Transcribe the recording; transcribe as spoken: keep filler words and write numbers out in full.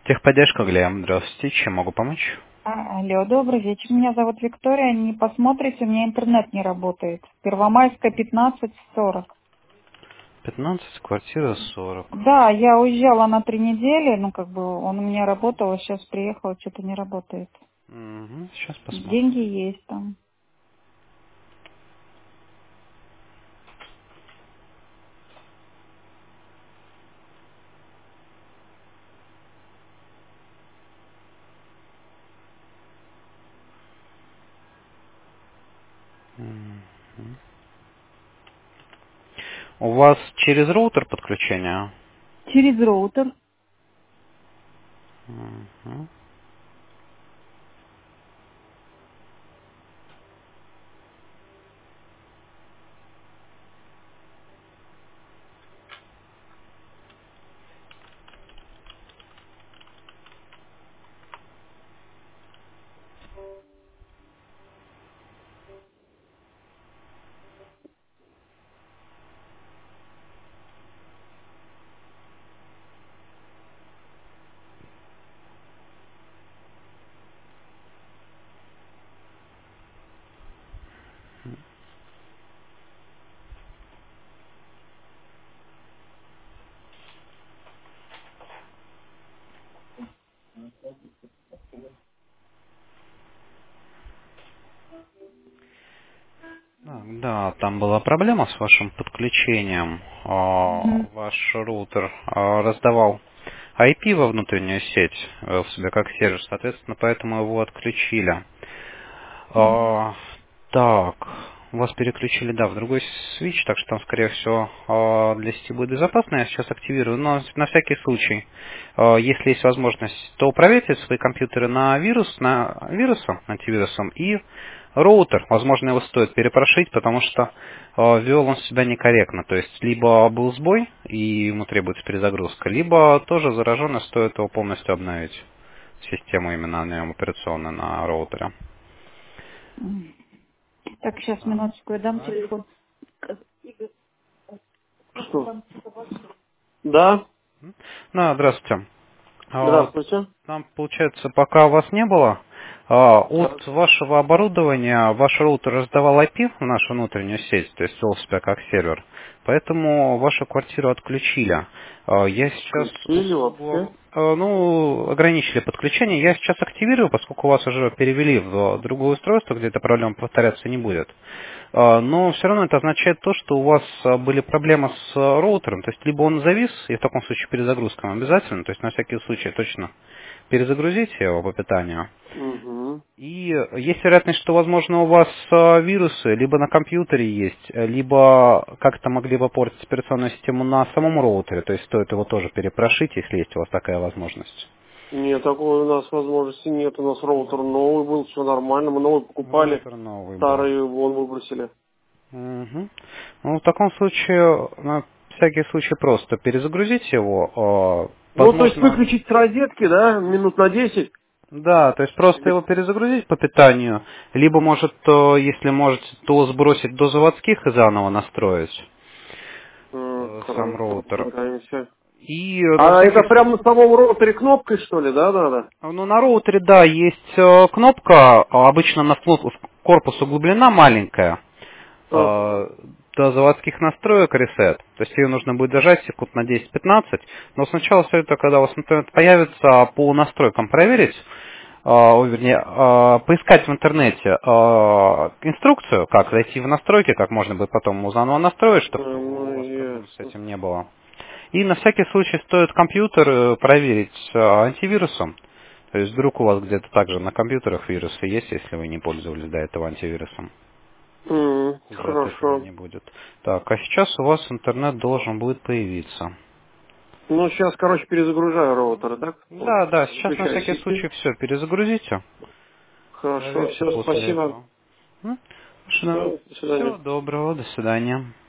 Техподдержка, Глеб. Здравствуйте. Чем могу помочь? А, Алло, добрый вечер. Меня зовут Виктория. Не посмотрите, у меня интернет не работает. Первомайская, пятнадцать сорок. пятнадцать, квартира сорок. Да, я уезжала на три недели, ну как бы он у меня работал, а сейчас приехала, что-то не работает. Угу, сейчас посмотрим. Деньги есть там. Мгм. У вас через роутер подключение? Через роутер. Мгм. Так, да, там была проблема с вашим подключением. А, Мгм. Ваш роутер а, раздавал ай пи во внутреннюю сеть э, в себе как сервер, соответственно, поэтому его отключили. А, так, вас переключили, да, в другой свич, так что там, скорее всего, а, для сети будет безопасно. Я сейчас активирую, но на всякий случай, а, если есть возможность, то проверьте свои компьютеры на вирус, на вирусом, антивирусом и роутер. Возможно, его стоит перепрошить, потому что а, вел он себя некорректно. То есть, либо был сбой, и ему требуется перезагрузка, либо тоже зараженный, стоит его полностью обновить. Систему именно на нем операционную, на роутере. М. Так, сейчас, минуточку, я дам телефон. Что? Да, Да, здравствуйте. А, здравствуйте. Там, получается, пока вас не было, а, Так. от вашего оборудования ваш роутер раздавал ай пи в нашу внутреннюю сеть, то есть вел себя как сервер. Поэтому вашу квартиру отключили. А, Я сейчас Включили вообще? услугу, а, ну, ограничили подключение. Я сейчас активирую, поскольку вас уже перевели в другое устройство, где эта проблема повторяться не будет. А, Но все равно это означает то, что у вас а, были проблемы с а, роутером, то есть либо он завис, и в таком случае перезагрузка вам обязательно, то есть на всякий случай точно перезагрузите его по питанию. Угу. И есть вероятность, что, возможно, у вас а, вирусы либо на компьютере есть, э, либо как-то могли бы портить операционную систему на самом роутере, то есть стоит его тоже перепрошить, если есть у вас такая возможность. Нет, такой у нас возможности нет. У нас роутер новый был, все нормально. Мы новый покупали, Роутер новый был. старый вон выбросили. Мгм. Ну, в таком случае, на всякий случай, просто перезагрузите его. а, Ну, то есть Возможно, выключить с розетки, да, минут на десять? да, то есть просто Или... его перезагрузить по питанию, либо, может, то, если можете, то сбросить до заводских и заново настроить М, э, сам Хорошо, роутер. пытаемся. И э, на А это всякий прямо на самом роутере кнопкой, что ли, да, надо? Ну, на роутере, да, есть э, кнопка, а, обычно на вкл- в корпус углублена маленькая, Ага. э, до заводских настроек reset. То есть ее нужно будет зажать секунд на десять-пятнадцать. Но сначала советую, когда у вас интернет появится, по настройкам проверить, э, ой, вернее, э, поискать в интернете э, инструкцию, как зайти в настройки, как можно будет потом его заново настроить, Э, чтобы у Ну, вас проблем с ясно. этим не было. И на всякий случай стоит компьютер э, проверить э, антивирусом. То есть вдруг у вас где-то также на компьютерах вирусы есть, если вы не пользовались до этого антивирусом. М, Уже от этого Хорошо. не будет. Так, а сейчас у вас интернет должен будет появиться. Ну, сейчас, короче, перезагружаю роутер, так? Вот. Да, да, сейчас на Включаю всякий сети. случай все перезагрузите. Хорошо, Проверьте все, после спасибо. этого. М? Что? Все, до свидания. Всего доброго, до свидания.